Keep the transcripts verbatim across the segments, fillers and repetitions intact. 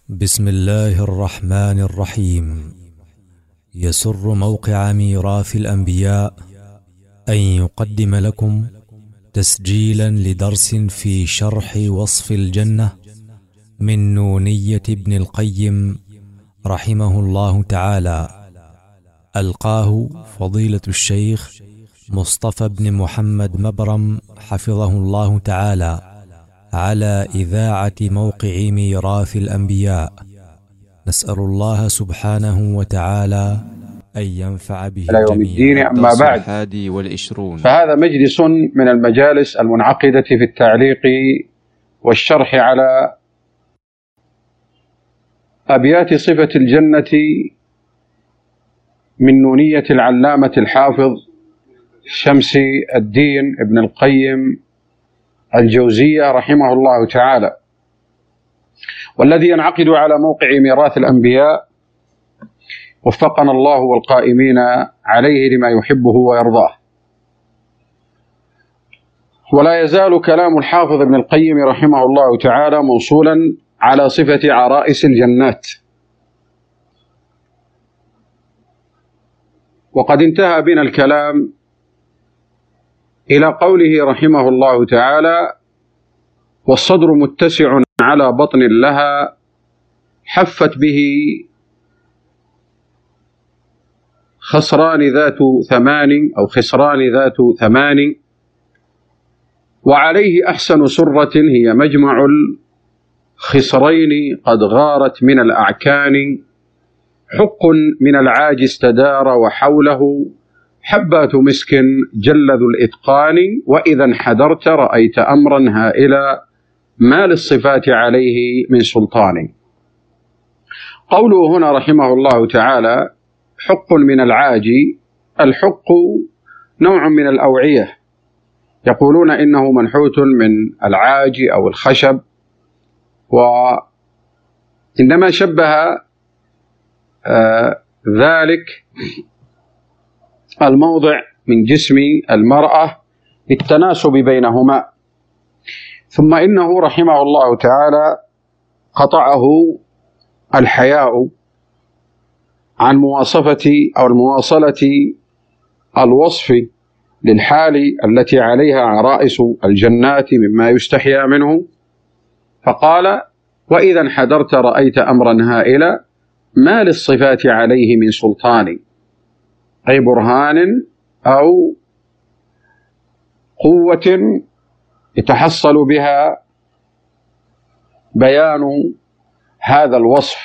بسم الله الرحمن الرحيم. يسر موقع ميراث الأنبياء أن يقدم لكم تسجيلا لدرس في شرح وصف الجنة من نونية ابن القيم رحمه الله تعالى، ألقاه فضيلة الشيخ مصطفى بن محمد مبرم حفظه الله تعالى على إذاعة موقع ميراث الأنبياء. نسأل الله سبحانه وتعالى أن ينفع به إلى يوم الدين. أما بعد، فهذا مجلس من المجالس المنعقدة في التعليق والشرح على أبيات صفة الجنة من نونية العلامة الحافظ شمس الدين ابن القيم الجوزية رحمه الله تعالى، والذي ينعقد على موقع ميراث الأنبياء، وفقنا الله والقائمين عليه لما يحبه ويرضاه. ولا يزال كلام الحافظ ابن القيم رحمه الله تعالى موصولا على صفة عرائس الجنات، وقد انتهى بنا الكلام إلى قوله رحمه الله تعالى: والصدر متسع على بطن لها حفت به خصران ذات ثمان أو خسران ذات ثمان، وعليه أحسن سرة هي مجمع الخصرين قد غارت من الأعكان، حق من العاج استدار وحوله حبات مسك جلذ الإتقان، وإذا انحدرت رأيت أمرا هائلا ما للصفات عليه من سلطان. قوله هنا رحمه الله تعالى حق من العاج، الحق نوع من الأوعية، يقولون إنه منحوت من العاج أو الخشب، وإنما شبه آه ذلك الموضع من جسم المرأة للتناسب بينهما. ثم إنه رحمه الله تعالى قطعه الحياء عن مواصفة أو المواصلة الوصف للحال التي عليها عرائس الجنات مما يستحيا منه، فقال: وإذا انحدرت رأيت أمرا هائلا ما للصفات عليه من سلطان، أي برهان أو قوة يتحصل بها بيان هذا الوصف،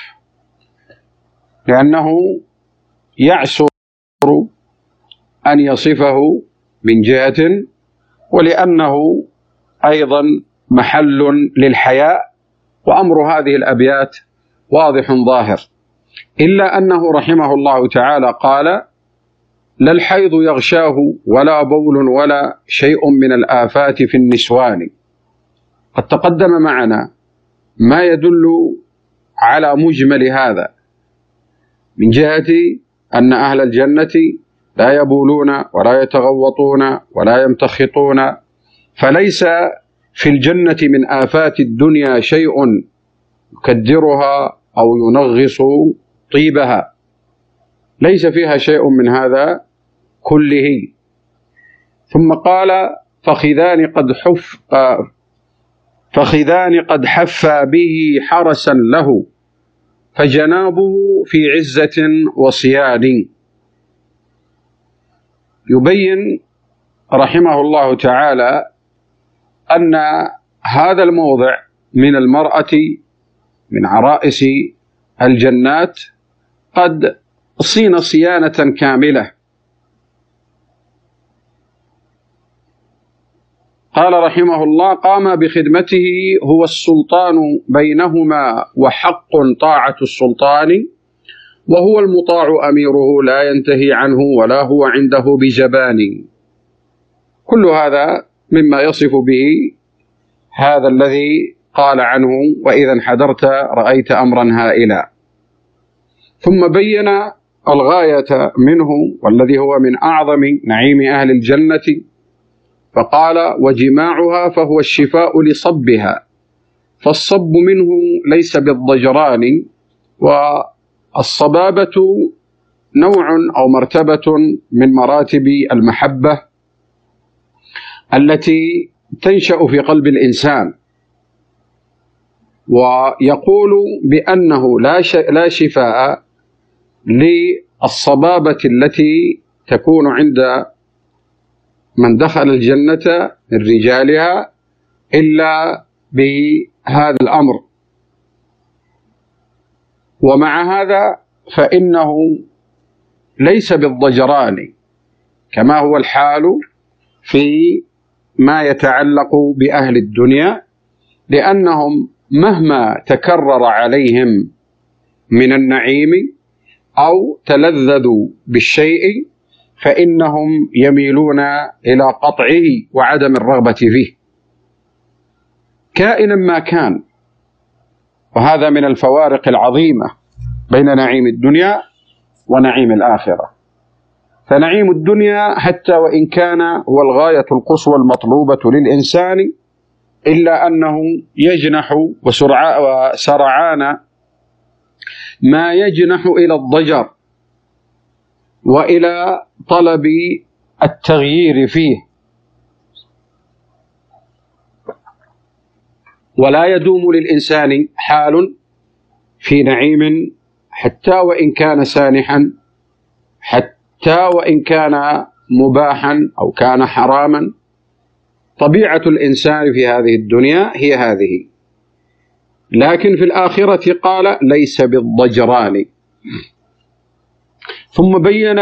لأنه يعسر أن يصفه من جهة، ولأنه أيضا محل للحياء، وأمر هذه الأبيات واضح ظاهر، إلا أنه رحمه الله تعالى قال: لا الحيض يغشاه ولا بول ولا شيء من الآفات في النسوان. قد تقدم معنا ما يدل على مجمل هذا من جهة أن أهل الجنة لا يبولون ولا يتغوطون ولا يمتخطون، فليس في الجنة من آفات الدنيا شيء يكدرها أو ينغص طيبها، ليس فيها شيء من هذا كله. ثم قال: فخذان قد حف فخذان قد حفى به حرسا له فجنابه في عزة وصيان. يبين رحمه الله تعالى أن هذا الموضع من المرأة من عرائس الجنات قد صين صيانة كاملة. قال رحمه الله: قام بخدمته هو السلطان بينهما وحق طاعة السلطان، وهو المطاع أميره لا ينتهي عنه ولا هو عنده بجبان. كل هذا مما يصف به هذا الذي قال عنه: وإذا انحدرت رأيت أمرا هائلا. ثم بين الغاية منه والذي هو من أعظم نعيم أهل الجنة، فقال: وجماعها فهو الشفاء لصبها، فالصب منه ليس بالضجران، والصبابة نوع أو مرتبة من مراتب المحبة التي تنشأ في قلب الإنسان، ويقول بأنه لا شفاء للصبابة التي تكون عند من دخل الجنة من رجالها إلا بهذا الأمر. ومع هذا فإنه ليس بالضجران كما هو الحال في ما يتعلق بأهل الدنيا، لأنهم مهما تكرر عليهم من النعيم أو تلذذوا بالشيء فإنهم يميلون إلى قطعه وعدم الرغبة فيه كائنا ما كان. وهذا من الفوارق العظيمة بين نعيم الدنيا ونعيم الآخرة. فنعيم الدنيا حتى وإن كان هو الغاية القصوى المطلوبة للإنسان، إلا أنه يجنح وسرعان ما يجنح إلى الضجر وإلى طلب التغيير فيه، ولا يدوم للإنسان حال في نعيم حتى وإن كان سانحا، حتى وإن كان مباحا أو كان حراما. طبيعة الإنسان في هذه الدنيا هي هذه، لكن في الآخرة قال ليس بالضجران. ثم بين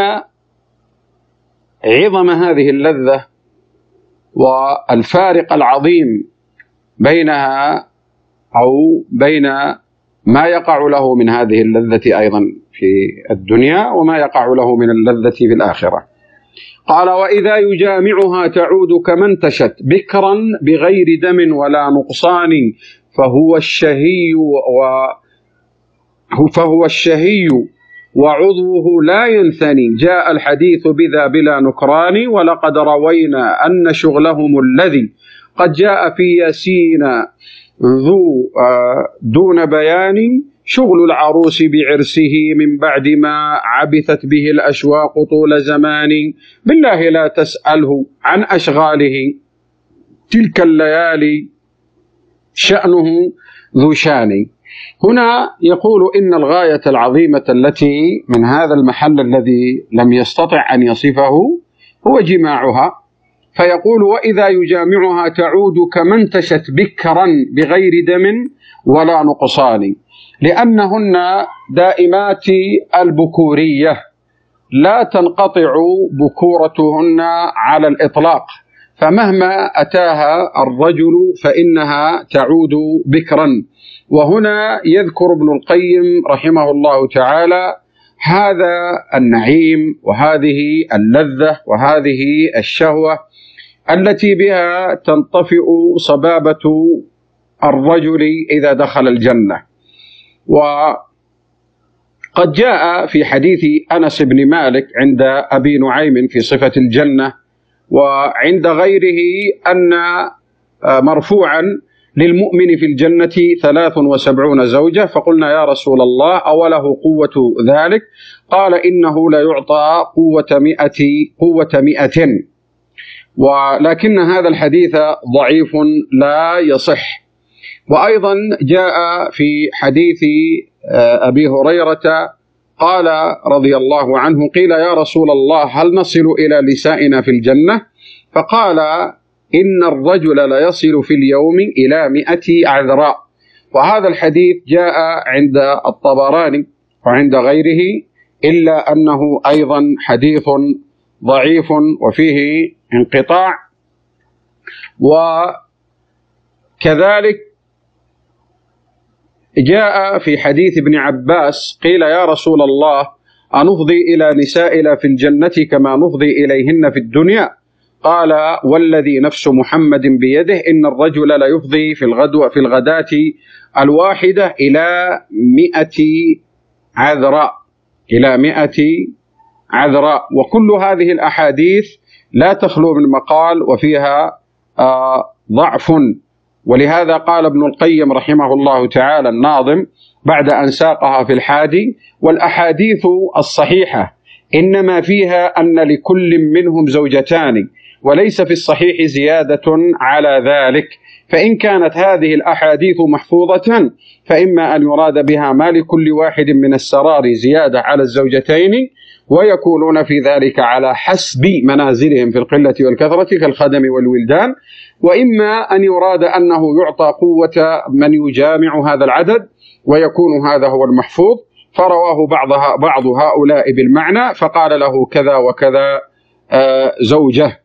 عظم هذه اللذة والفارق العظيم بينها أو بين ما يقع له من هذه اللذة أيضا في الدنيا وما يقع له من اللذة في الآخرة. قال وإذا يجامعها تعود كما انتشت بكرا بغير دم ولا نقصان، فهو الشهي و فهو الشهي وعضوه لا ينثني، جاء الحديث بذا بلا نكران، ولقد روينا أن شغلهم الذي قد جاء في ياسين ذو دون بيان، شغل العروس بعرسه من بعد ما عبثت به الأشواق طول زمان، بالله لا تسأله عن أشغاله تلك الليالي شأنه ذو شان. هنا يقول إن الغاية العظيمة التي من هذا المحل الذي لم يستطع أن يصفه هو جماعها، فيقول وإذا يجامعها تعود كما انتشت بكرا بغير دم ولا نقصان، لأنهن دائمات البكورية لا تنقطع بكورتهن على الإطلاق، فمهما أتاها الرجل فإنها تعود بكرا. وهنا يذكر ابن القيم رحمه الله تعالى هذا النعيم وهذه اللذة وهذه الشهوة التي بها تنطفئ صبابة الرجل إذا دخل الجنة. وقد جاء في حديث أنس بن مالك عند أبي نعيم في صفة الجنة وعند غيره أن مرفوعا للمؤمن في الجنة ثلاث وسبعون زوجة، فقلنا يا رسول الله أوله قوة ذلك؟ قال إنه لا يعطى قوة مئة قوة مئة، ولكن هذا الحديث ضعيف لا يصح. وأيضا جاء في حديث أبي هريرة قال رضي الله عنه قيل يا رسول الله هل نصل إلى نسائنا في الجنة؟ فقال إن الرجل ليصل في اليوم إلى مئة عذراء. وهذا الحديث جاء عند الطبراني وعند غيره، إلا أنه أيضا حديث ضعيف وفيه انقطاع. وكذلك جاء في حديث ابن عباس قيل يا رسول الله أنفضي إلى نسائنا في الجنة كما نفضي إليهن في الدنيا؟ قال والذي نفس محمد بيده إن الرجل لا يفضي في الغدوة في الغداة الواحدة إلى مئة عذراء إلى مئة عذراء. وكل هذه الأحاديث لا تخلو من مقال وفيها آه ضعف، ولهذا قال ابن القيم رحمه الله تعالى الناظم بعد أن ساقها في الحادي: والأحاديث الصحيحة إنما فيها أن لكل منهم زوجتان، وليس في الصحيح زيادة على ذلك، فإن كانت هذه الأحاديث محفوظة فإما أن يراد بها ما لكل واحد من السرار زيادة على الزوجتين، ويكونون في ذلك على حسب منازلهم في القلة والكثرة كالخدم والولدان، وإما أن يراد أنه يعطى قوة من يجامع هذا العدد ويكون هذا هو المحفوظ، فرواه بعضها بعض هؤلاء بالمعنى فقال له كذا وكذا زوجة.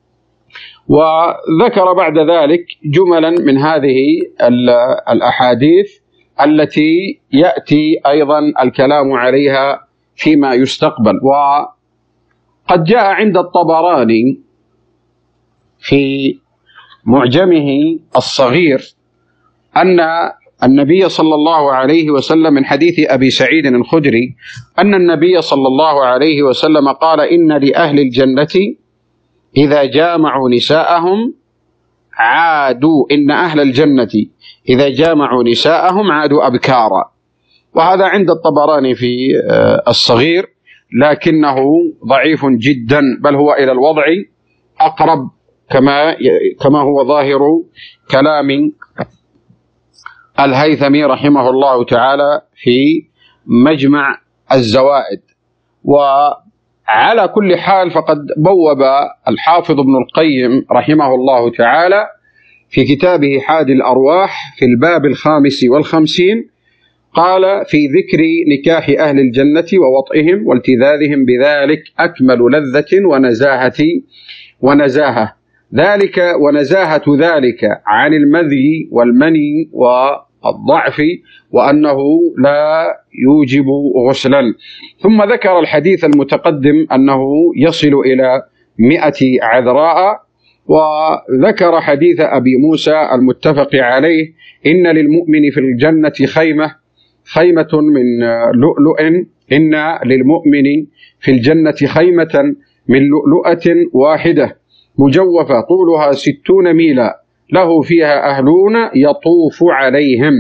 وذكر بعد ذلك جملا من هذه الأحاديث التي يأتي أيضا الكلام عليها فيما يستقبل. وقد جاء عند الطبراني في معجمه الصغير أن النبي صلى الله عليه وسلم من حديث أبي سعيد الخدري أن النبي صلى الله عليه وسلم قال: إن لأهل الجنة إذا جامعوا نساءهم عادوا إن أهل الجنة إذا جامعوا نساءهم عادوا أبكارا. وهذا عند الطبراني في الصغير، لكنه ضعيف جدا، بل هو إلى الوضع أقرب كما كما هو ظاهر كلام الهيثمي رحمه الله تعالى في مجمع الزوائد. وعلى كل حال فقد بوب الحافظ ابن القيم رحمه الله تعالى في كتابه حادي الأرواح في الباب الخامس والخمسين قال: في ذكر نكاح أهل الجنة ووطئهم والتذاذهم بذلك أكمل لذة ونزاهة ونزاهة ذلك ونزاهة ذلك عن المذي والمني والضعف، وأنه لا يوجب غسلا. ثم ذكر الحديث المتقدم أنه يصل إلى مئة عذراء، وذكر حديث أبي موسى المتفق عليه: إن للمؤمن في الجنة خيمة خيمة من لؤلؤ إن للمؤمن في الجنة خيمة من لؤلؤة واحدة مجوفة طولها ستون ميلا له فيها أهلون يطوف عليهم.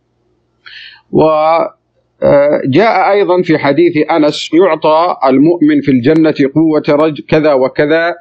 وجاء أيضا في حديث أنس: يعطى المؤمن في الجنة قوة رجل كذا وكذا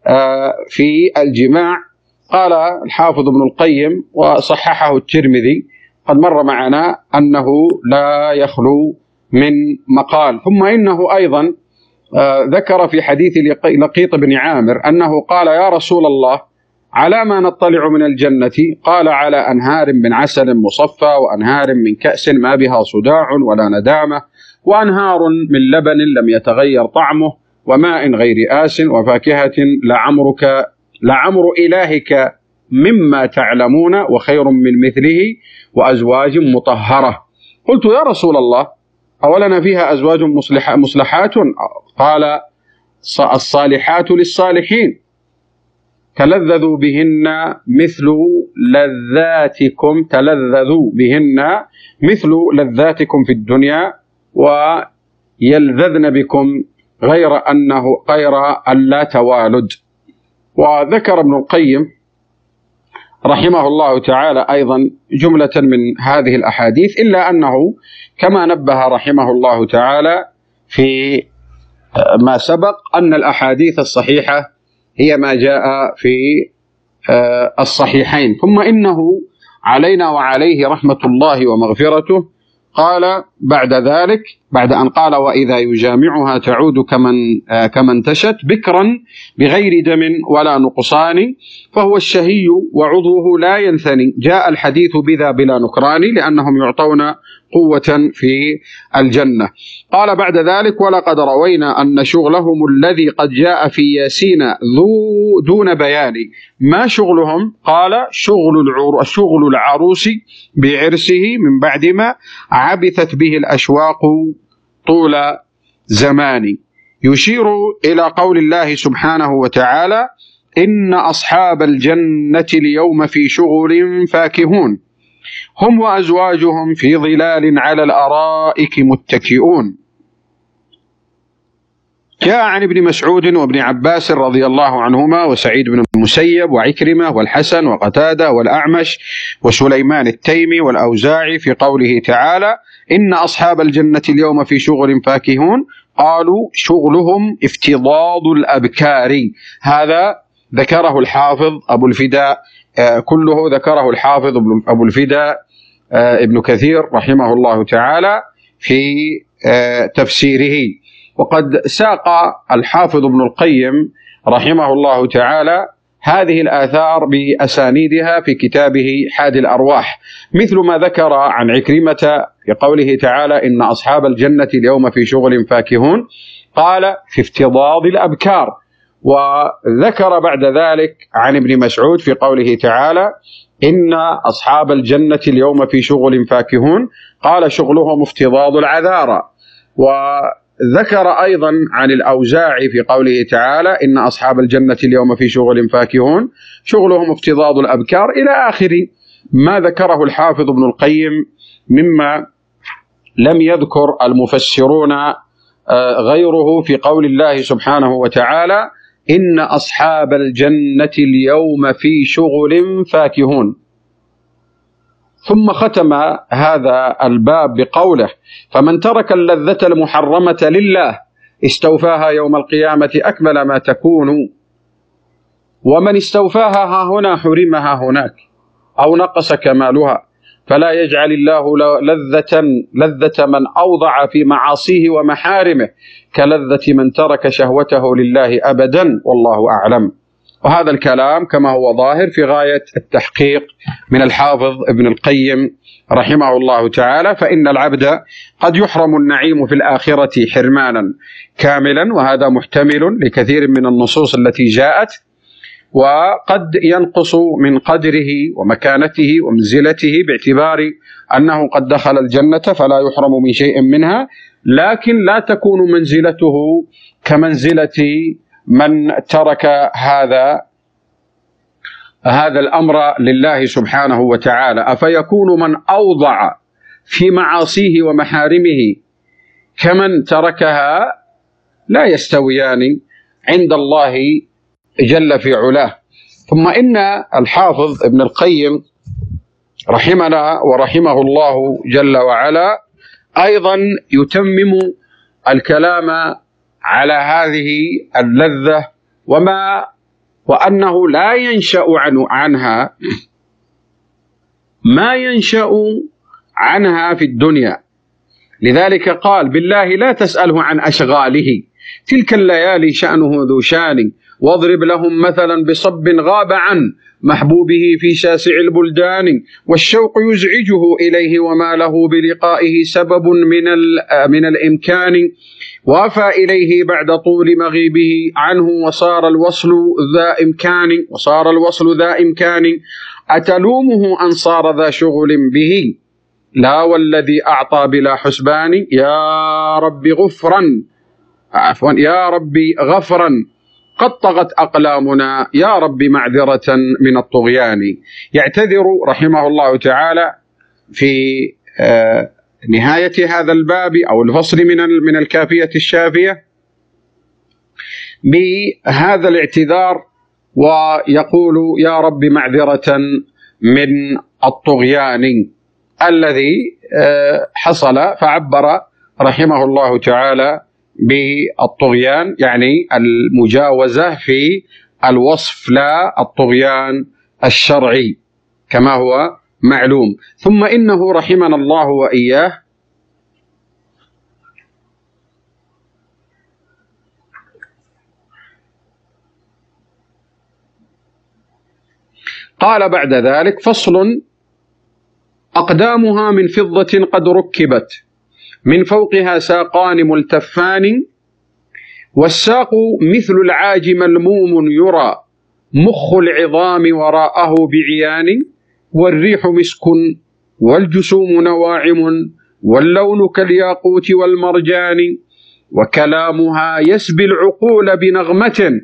في الجماع. قال الحافظ ابن القيم وصححه الترمذي: قد مر معنا أنه لا يخلو من مقال. ثم إنه أيضا ذكر في حديث لقيط بن عامر أنه قال: يا رسول الله، على ما نطلع من الجنة؟ قال: على أنهار من عسل مصفى، وأنهار من كأس ما بها صداع ولا ندامة، وأنهار من لبن لم يتغير طعمه، وماء غير آس، وفاكهة لعمرك لعمر إلهك مما تعلمون، وخير من مثله، وأزواج مطهرة. قلت: يا رسول الله، أولنا فيها أزواج مصلحات؟ قال: الصالحات للصالحين تلذذوا بهن مثل لذاتكم تلذذوا بهن مثل لذاتكم في الدنيا، ويلذذن بكم غير أنه غير ألا توالد. وذكر ابن القيم رحمه الله تعالى أيضا جملة من هذه الأحاديث، إلا أنه كما نبه رحمه الله تعالى في ما سبق أن الأحاديث الصحيحة هي ما جاء في الصحيحين. ثم إنه علينا وعليه رحمة الله ومغفرته قال بعد ذلك، بعد أن قال: وإذا يجامعها تعود كمن كمن تشت بكرا بغير دم ولا نقصان، فهو الشهي وعضوه لا ينثني. جاء الحديث بذا بلا نكران، لأنهم يعطون قوة في الجنة. قال بعد ذلك: ولقد روينا أن شغلهم الذي قد جاء في ياسين ذو دون بيان. ما شغلهم؟ قال: شغل العر... شغل العروس بعرسه من بعد ما عبثت به الأشواق طول زمان. يشير إلى قول الله سبحانه وتعالى: إن أصحاب الجنة اليوم في شغل فاكهون هم وأزواجهم في ظلال على الأرائك متكئون. جاء عن ابن مسعود وابن عباس رضي الله عنهما وسعيد بن المسيب وعكرمة والحسن وقتادة والأعمش وسليمان التيمي والأوزاعي في قوله تعالى: إن أصحاب الجنة اليوم في شغل فاكهون، قالوا شغلهم افتضاض الأبكار. هذا ذكره الحافظ أبو الفداء، كله ذكره الحافظ أبو الفداء ابن كثير رحمه الله تعالى في تفسيره. وقد ساق الحافظ ابن القيم رحمه الله تعالى هذه الآثار بأسانيدها في كتابه حادي الأرواح، مثل ما ذكر عن عكرمة في قوله تعالى: إن أصحاب الجنة اليوم في شغل فاكهون، قال في افتضاض الأبكار. وذكر بعد ذلك عن ابن مسعود في قوله تعالى: إن أصحاب الجنة اليوم في شغل فاكهون، قال شغلهم افتضاض العذارى. وذكر أيضا عن الأوزاعي في قوله تعالى: إن أصحاب الجنة اليوم في شغل فاكهون، شغلهم افتضاض الأبكار، إلى آخر ما ذكره الحافظ ابن القيم مما لم يذكر المفسرون غيره في قول الله سبحانه وتعالى: إن أصحاب الجنة اليوم في شغل فاكهون. ثم ختم هذا الباب بقوله: فمن ترك اللذة المحرمة لله استوفاها يوم القيامة أكمل ما تكون، ومن استوفاها ها هنا حرمها هناك أو نقص كمالها، فلا يجعل الله لذة لذة من أوضع في معاصيه ومحارمه كلذة من ترك شهوته لله أبدا، والله أعلم. وهذا الكلام كما هو ظاهر في غاية التحقيق من الحافظ ابن القيم رحمه الله تعالى. فإن العبد قد يحرم النعيم في الآخرة حرمانا كاملا، وهذا محتمل لكثير من النصوص التي جاءت، وقد ينقص من قدره ومكانته ومنزلته باعتبار أنه قد دخل الجنة فلا يحرم من شيء منها، لكن لا تكون منزلته كمنزلة من ترك هذا هذا الأمر لله سبحانه وتعالى. أفيكون من أوضع في معاصيه ومحارمه كمن تركها؟ لا يستويان عند الله جل في علاه. ثم إن الحافظ ابن القيم رحمنا ورحمه الله جل وعلا أيضا يتمم الكلام على هذه اللذة وما وأنه لا ينشأ عن عنها ما ينشأ عنها في الدنيا. لذلك قال: بالله لا تسأله عن أشغاله، تلك الليالي شأنه ذو شان، واضرب لهم مثلا بصب غاب عن محبوبه في شاسع البلدان، والشوق يزعجه إليه وما له بلقائه سبب من من الإمكان، وافى إليه بعد طول مغيبه عنه، وصار الوصل ذا إمكان وصار الوصل ذا إمكان أتلومه أن صار ذا شغل به، لا والذي أعطى بلا حسبان، يا رب غفرا عفوا يا ربي غفرا قد طغت أقلامنا، يا رب معذرة من الطغيان. يعتذر رحمه الله تعالى في نهاية هذا الباب أو الفصل من من الكافية الشافية بهذا الاعتذار، ويقول: يا رب معذرة من الطغيان الذي حصل، فعبر رحمه الله تعالى بالطغيان يعني المجاوزة في الوصف، لا الطغيان الشرعي كما هو معلوم. ثم إنه رحمنا الله وإياه قال بعد ذلك: فصل: أقدامها من فضة قد ركبت، من فوقها ساقان ملتفان، والساق مثل العاج ملموم يرى، مخ العظام وراءه بعيان، والريح مسك والجسوم نواعم، واللون كالياقوت والمرجان، وكلامها يسبي العقول بنغمة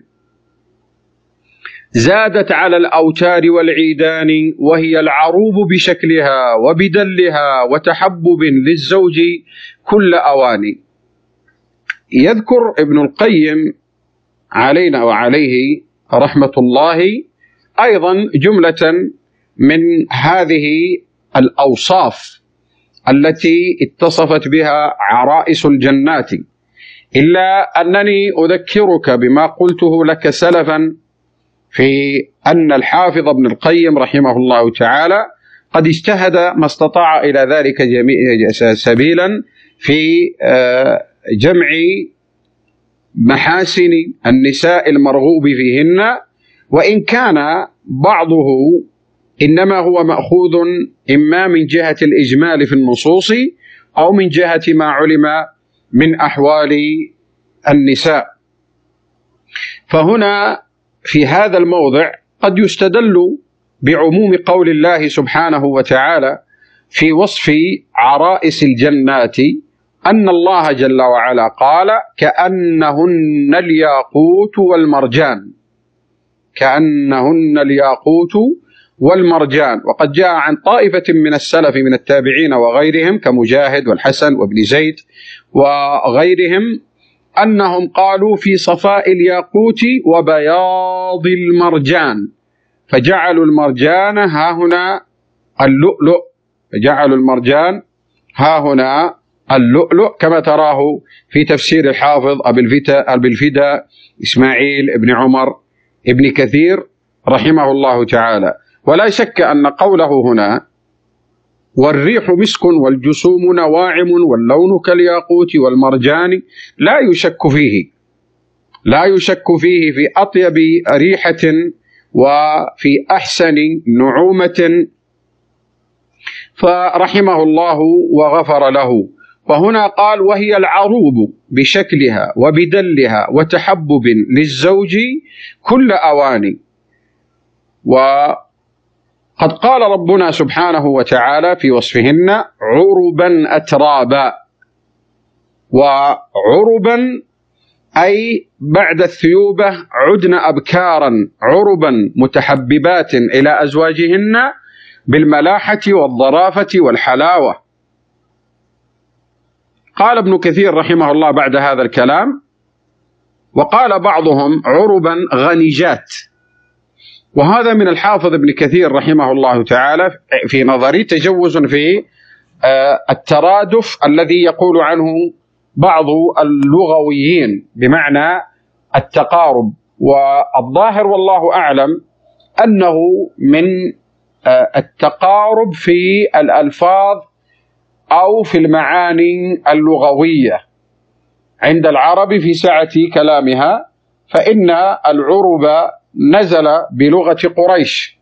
زادت على الأوتار والعيدان، وهي العروب بشكلها وبدلها وتحبب للزوج كل أوان. يذكر ابن القيم علينا وعليه رحمة الله أيضا جملة من هذه الأوصاف التي اتصفت بها عرائس الجنات، إلا أنني أذكرك بما قلته لك سلفا في أن الحافظ ابن القيم رحمه الله تعالى قد اجتهد ما استطاع إلى ذلك سبيلا في جمع محاسن النساء المرغوب فيهن، وإن كان بعضه إنما هو مأخوذ إما من جهة الإجمال في النصوص أو من جهة ما علم من أحوال النساء. فهنا في هذا الموضع قد يستدل بعموم قول الله سبحانه وتعالى في وصف عرائس الجنات أن الله جل وعلا قال كأنهن الياقوت والمرجان، كأنهن الياقوت والمرجان. وقد جاء عن طائفة من السلف من التابعين وغيرهم كمجاهد والحسن وابن زيد وغيرهم أنهم قالوا في صفاء الياقوت وبياض المرجان، فجعلوا المرجان ها هنا اللؤلؤ، فجعلوا المرجان ها هنا اللؤلؤ، كما تراه في تفسير الحافظ أبي الفدا إسماعيل بن عمر ابن كثير رحمه الله تعالى. ولا شك أن قوله هنا والريح مسك والجسوم نواعم واللون كالياقوت والمرجان لا يشك فيه، لا يشك فيه في أطيب ريحة وفي أحسن نعومة، فرحمه الله وغفر له. وهنا قال وهي العروب بشكلها وبدلها وتحبب للزوج كل أوان. وقد قال ربنا سبحانه وتعالى في وصفهن عربا أترابا، وعربا أي بعد الثيوبة عدن أبكارا عربا متحببات إلى أزواجهن بالملاحة والظرافة والحلاوة. قال ابن كثير رحمه الله بعد هذا الكلام وقال بعضهم عربا غنيجات، وهذا من الحافظ ابن كثير رحمه الله تعالى في نظري تجوز في الترادف الذي يقول عنه بعض اللغويين بمعنى التقارب، والظاهر والله أعلم أنه من التقارب في الألفاظ أو في المعاني اللغوية عند العرب في سعة كلامها، فإن العرب نزل بلغة قريش،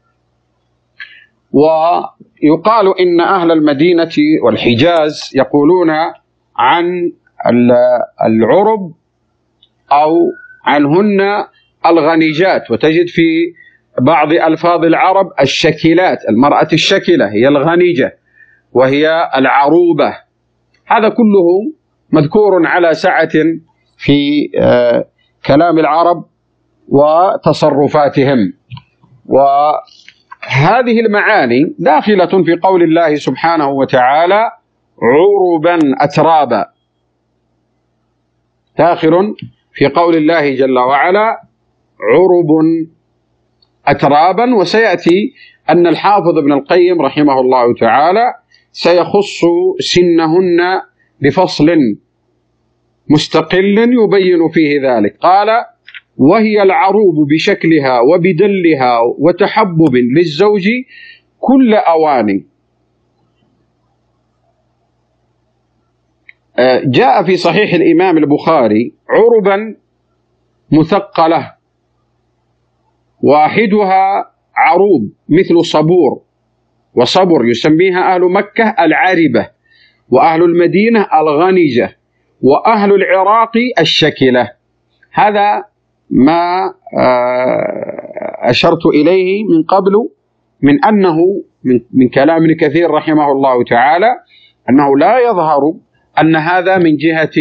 ويقال إن أهل المدينة والحجاز يقولون عن العرب أو عنهن الغنيجات، وتجد في بعض ألفاظ العرب الشكلات، المرأة الشكلة هي الغنيجة وهي العروبة. هذا كله مذكور على سعة في كلام العرب وتصرفاتهم، وهذه المعاني داخلة في قول الله سبحانه وتعالى عربا أترابا، داخل في قول الله جل وعلا عرب أترابا. وسيأتي أن الحافظ ابن القيم رحمه الله تعالى سيخص سنهن بفصل مستقل يبين فيه ذلك. قال وهي العروب بشكلها وبدلها وتحبب للزوج كل أوان. جاء في صحيح الإمام البخاري عربا مثقلة، واحدها عروب مثل صبور، وصبر يسميها أهل مكة العربة، وأهل المدينة الغنيجة، وأهل العراق الشكلة. هذا ما أشرت إليه من قبل من أنه من كلام ابن كثير رحمه الله تعالى أنه لا يظهر أن هذا من جهة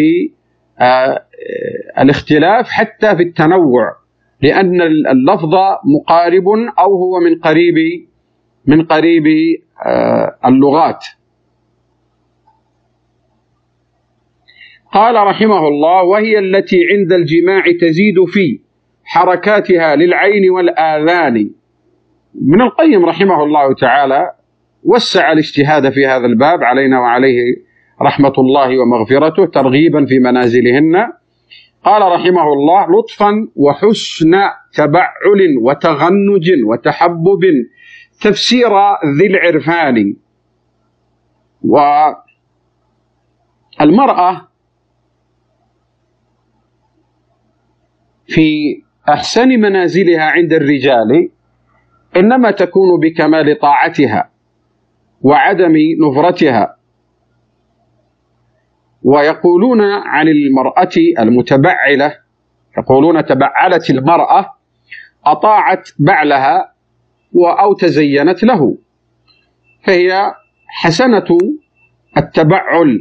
الاختلاف حتى في التنوع، لأن اللفظ مقارب أو هو من قريب من قريب اللغات. قال رحمه الله: وهي التي عند الجماع تزيد في حركاتها للعين والآذان. ابن القيم رحمه الله تعالى وسع الاجتهاد في هذا الباب علينا وعليه رحمة الله ومغفرته ترغيبا في منازلهن. قال رحمه الله: لطفا وحسن تبعل وتغنج وتحبب تفسير ذي العرفان. والمرأة في أحسن منازلها عند الرجال إنما تكون بكمال طاعتها وعدم نفرتها. ويقولون عن المرأة المتبعلة، يقولون تبعلت المرأة أطاعت بعلها أو تزينت له، فهي حسنة التبعل.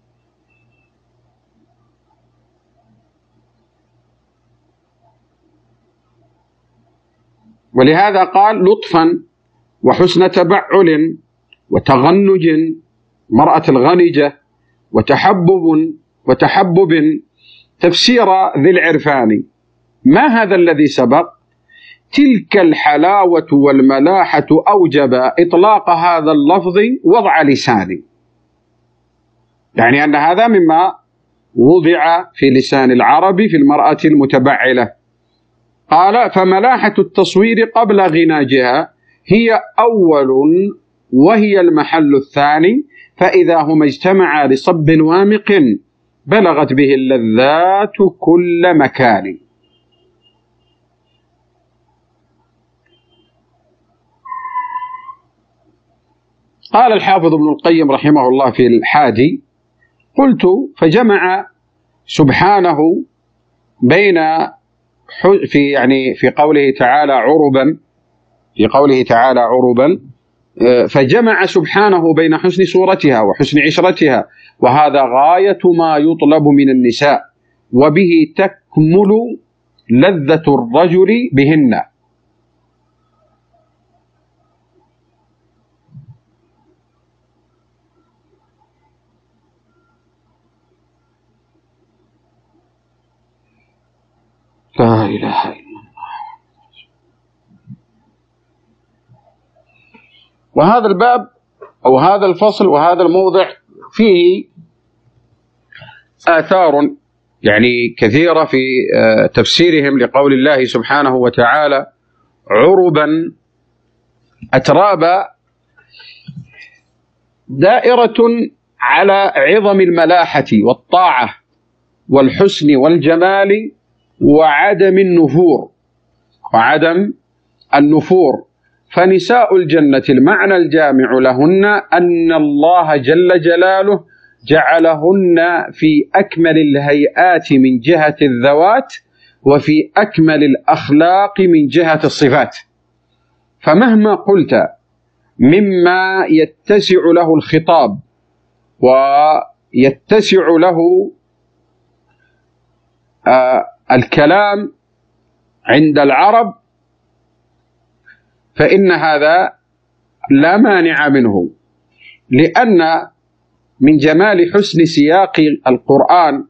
ولهذا قال: لطفا وحسن تبعل وتغنج، مرأة الغنجة، وتحبب وتحبب تفسير ذي العرفان. ما هذا الذي سبق؟ تلك الحلاوة والملاحة أوجب إطلاق هذا اللفظ وضع لساني، يعني أن هذا مما وضع في لسان العرب في المرأة المتبعلة. قال: فملاحة التصوير قبل غناجها هي أول وهي المحل الثاني، فإذا هما اجتمعا لصب وامق بلغت به اللذات كل مكان. قال الحافظ ابن القيم رحمه الله في الحادي: قلت: فجمع سبحانه بين في يعني في قوله تعالى عربا في قوله تعالى عربا فجمع سبحانه بين حسن صورتها وحسن عشرتها، وهذا غاية ما يطلب من النساء، وبه تكمل لذة الرجل بهن. لا إله إلا الله. وهذا الباب أو هذا الفصل وهذا الموضع فيه آثار يعني كثيرة في تفسيرهم لقول الله سبحانه وتعالى عربا أترابا، دائرة على عظم الملاحة والطاعة والحسن والجمال وعدم النفور وعدم النفور. فنساء الجنة المعنى الجامع لهن أن الله جل جلاله جعلهن في أكمل الهيئات من جهة الذوات وفي أكمل الأخلاق من جهة الصفات. فمهما قلت مما يتسع له الخطاب ويتسع له آه الكلام عند العرب فإن هذا لا مانع منه، لأن من جمال حسن سياق القرآن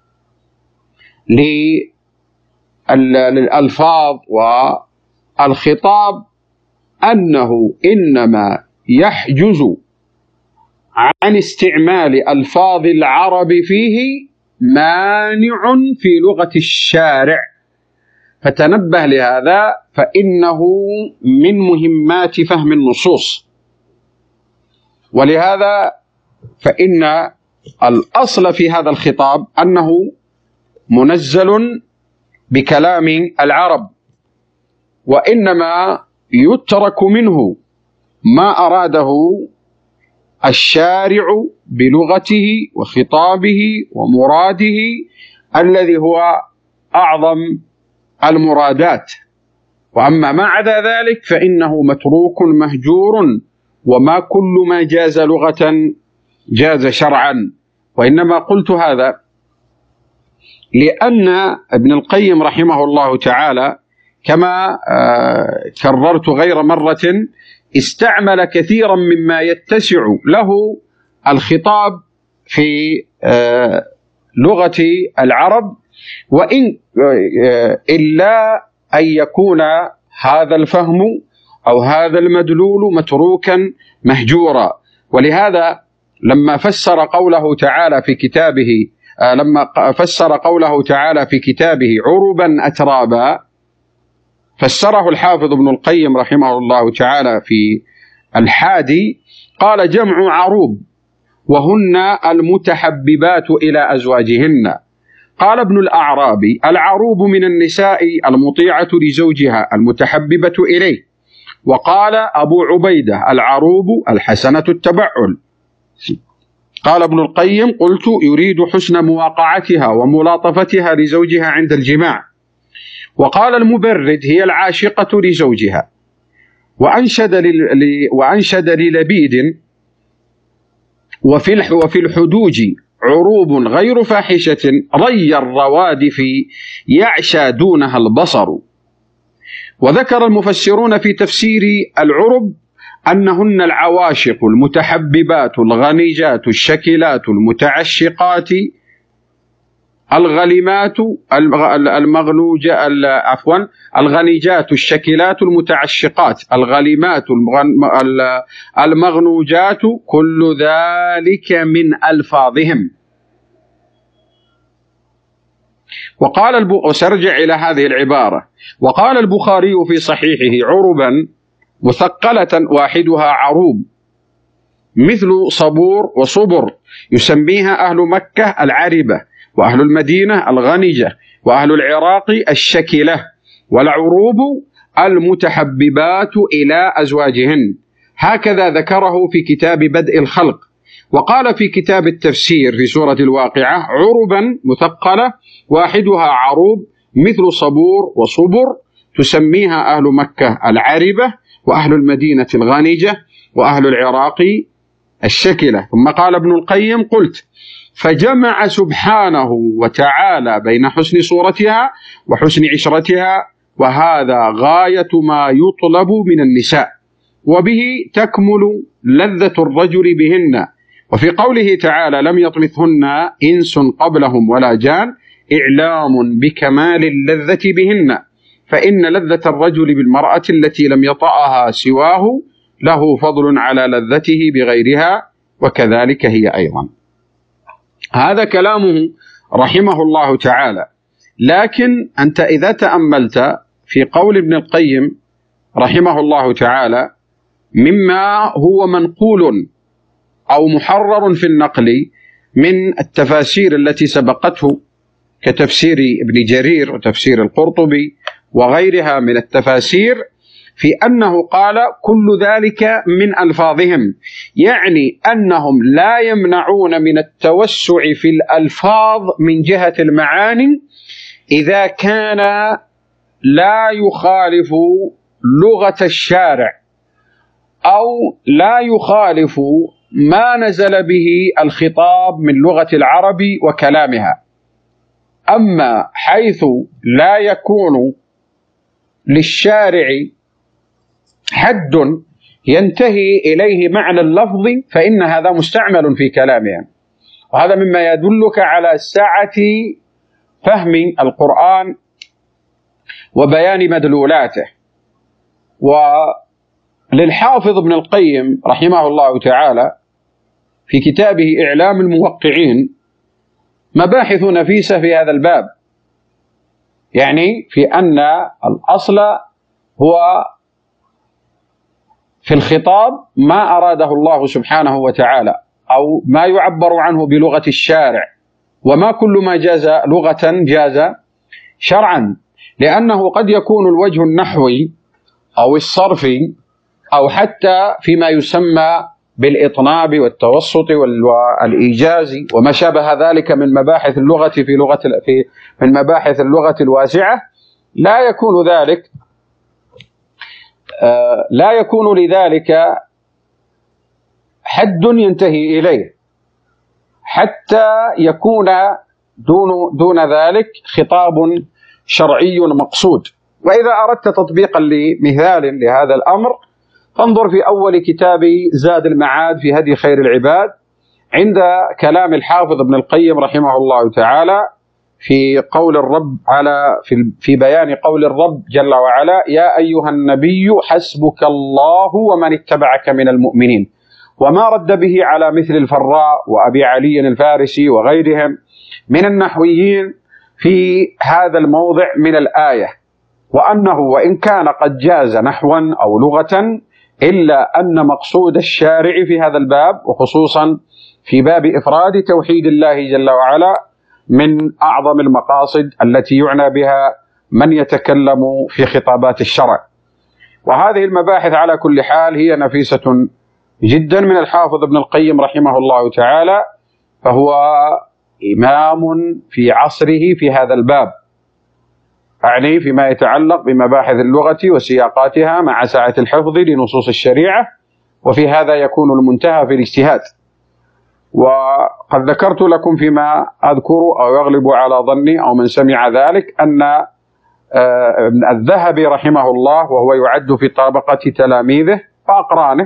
للألفاظ والخطاب أنه إنما يحجز عن استعمال ألفاظ العرب فيه مانع في لغة الشارع، فتنبه لهذا فإنه من مهمات فهم النصوص. ولهذا فإن الأصل في هذا الخطاب أنه منزل بكلام العرب، وإنما يترك منه ما أراده الشارع بلغته وخطابه ومراده الذي هو أعظم المرادات، وأما ما عدا ذلك فإنه متروك مهجور، وما كل ما جاز لغة جاز شرعا. وإنما قلت هذا لأن ابن القيم رحمه الله تعالى كما كررت غير مرة استعمل كثيرا مما يتسع له الخطاب في لغة العرب، وإن إلا أن يكون هذا الفهم أو هذا المدلول متروكا مهجورا. ولهذا لما فسر قوله تعالى في كتابه لما فسر قوله تعالى في كتابه عربا أترابا، فسره الحافظ ابن القيم رحمه الله تعالى في الحادي، قال: جمع عروب وهن المتحببات إلى أزواجهن. قال ابن الأعرابي: العروب من النساء المطيعة لزوجها المتحببة إليه. وقال أبو عبيدة: العروب الحسنة التبعل. قال ابن القيم: قلت يريد حسن مواقعتها وملاطفتها لزوجها عند الجماع. وقال المبرد: هي العاشقة لزوجها. وأنشد, لل... وأنشد للبيد: وفي وفي الحدوج عروب غير فاحشة ري الروادف يعشى دونها البصر. وذكر المفسرون في تفسير العرب أنهن العواشق المتحببات الغنيجات الشكلات المتعشقات الغلمات المغنوجة عفوا الغنيجات الشكلات المتعشقات الغلمات المغنوجات كل ذلك من ألفاظهم. وقال الب... وسرجع إلى هذه العبارة: وقال البخاري في صحيحه: عربا مثقلة واحدها عروب مثل صبور وصبر، يسميها أهل مكة العربة، وأهل المدينة الغنجة، وأهل العراق الشكلة، والعروب المتحببات إلى أزواجهن. هكذا ذكره في كتاب بدء الخلق. وقال في كتاب التفسير في سورة الواقعة: عربا مثقلة واحدها عروب مثل صبور وصبر، تسميها أهل مكة العربة، وأهل المدينة الغنجة، وأهل العراق الشكلة. ثم قال ابن القيم: قلت فجمع سبحانه وتعالى بين حسن صورتها وحسن عشرتها، وهذا غاية ما يطلب من النساء، وبه تكمل لذة الرجل بهن. وفي قوله تعالى: لم يطمثهن إنس قبلهم ولا جان، إعلام بكمال اللذة بهن، فإن لذة الرجل بالمرأة التي لم يطأها سواه له فضل على لذته بغيرها، وكذلك هي أيضا. هذا كلامه رحمه الله تعالى. لكن أنت إذا تأملت في قول ابن القيم رحمه الله تعالى مما هو منقول أو محرر في النقل من التفاسير التي سبقته كتفسير ابن جرير وتفسير القرطبي وغيرها من التفاسير، في أنه قال كل ذلك من ألفاظهم، يعني أنهم لا يمنعون من التوسع في الألفاظ من جهة المعاني إذا كان لا يخالف لغة الشارع أو لا يخالف ما نزل به الخطاب من لغة العرب وكلامها. أما حيث لا يكون للشارع حد ينتهي إليه معنى اللفظ فإن هذا مستعمل في كلامهم، وهذا مما يدلك على سعة فهم القرآن وبيان مدلولاته. وللحافظ ابن القيم رحمه الله تعالى في كتابه إعلام الموقعين مباحث نفيسة في هذا الباب، يعني في أن الأصل هو في الخطاب ما أراده الله سبحانه وتعالى أو ما يعبر عنه بلغة الشارع، وما كل ما جاز لغة جاز شرعا، لأنه قد يكون الوجه النحوي أو الصرفي أو حتى فيما يسمى بالإطناب والتوسط والإيجاز وما شابه ذلك من مباحث اللغة في لغة في من مباحث اللغة الواسعة، لا يكون ذلك لا يكون لذلك حد ينتهي إليه حتى يكون دون دون ذلك خطاب شرعي مقصود. وإذا أردت تطبيقا لمثال لهذا الأمر فانظر في أول كتاب زاد المعاد في هدي خير العباد عند كلام الحافظ ابن القيم رحمه الله تعالى في قول الرب على في في بيان قول الرب جل وعلا: يا أيها النبي حسبك الله ومن اتبعك من المؤمنين، وما رد به على مثل الفراء وأبي علي الفارسي وغيرهم من النحويين في هذا الموضع من الآية، وأنه وإن كان قد جاز نحوا أو لغة إلا أن مقصود الشارع في هذا الباب، وخصوصا في باب إفراد توحيد الله جل وعلا، من أعظم المقاصد التي يعنى بها من يتكلم في خطابات الشرع. وهذه المباحث على كل حال هي نفيسة جدا من الحافظ ابن القيم رحمه الله تعالى، فهو إمام في عصره في هذا الباب، أعني فيما يتعلق بمباحث اللغة وسياقاتها مع سعة الحفظ لنصوص الشريعة، وفي هذا يكون المنتهى في الاجتهاد. وقد ذكرت لكم فيما أذكر أو يغلب على ظني أو من سمع ذلك أن ابن الذهبي رحمه الله، وهو يعد في طبقة تلاميذه وأقرانه،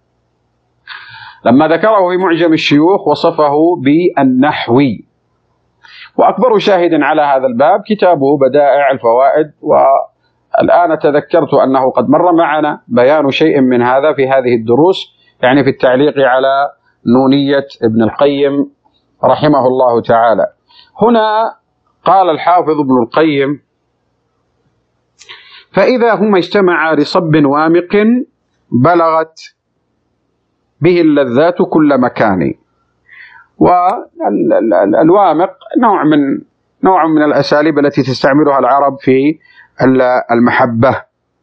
لما ذكره في معجم الشيوخ وصفه بالنحوي. وأكبر شاهد على هذا الباب كتابه بدائع الفوائد، والآن تذكرت أنه قد مر معنا بيان شيء من هذا في هذه الدروس، يعني في التعليق على نونية ابن القيم رحمه الله تعالى. هنا قال الحافظ ابن القيم: فإذا هما اجتمعا لصب وامق بلغت به اللذات كل مكان. والوامق نوع من نوع من الأساليب التي تستعملها العرب في المحبة.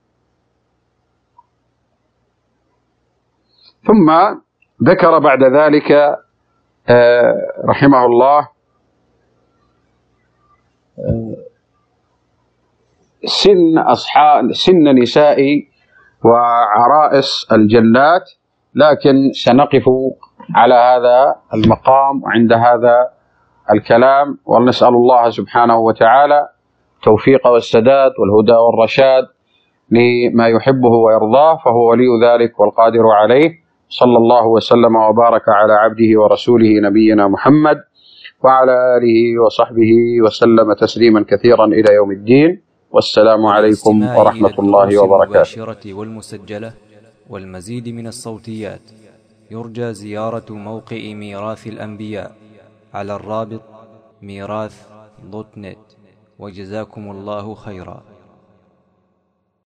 ثم ذكر بعد ذلك رحمه الله سن أصحاب سن نساء وعرائس الجنات، لكن سنقف على هذا المقام وعند هذا الكلام، ونسأل الله سبحانه وتعالى التوفيق والسداد والهدى والرشاد لما يحبه ويرضاه، فهو ولي ذلك والقادر عليه. صلى الله وسلم وبارك على عبده ورسوله نبينا محمد وعلى آله وصحبه وسلم تسليما كثيرا إلى يوم الدين، والسلام عليكم ورحمة الله وبركاته. المباشرة والمسجلة والمزيد من الصوتيات يرجى زيارة موقع ميراث الأنبياء على الرابط ميراث دوت نت، وجزاكم الله خيرا.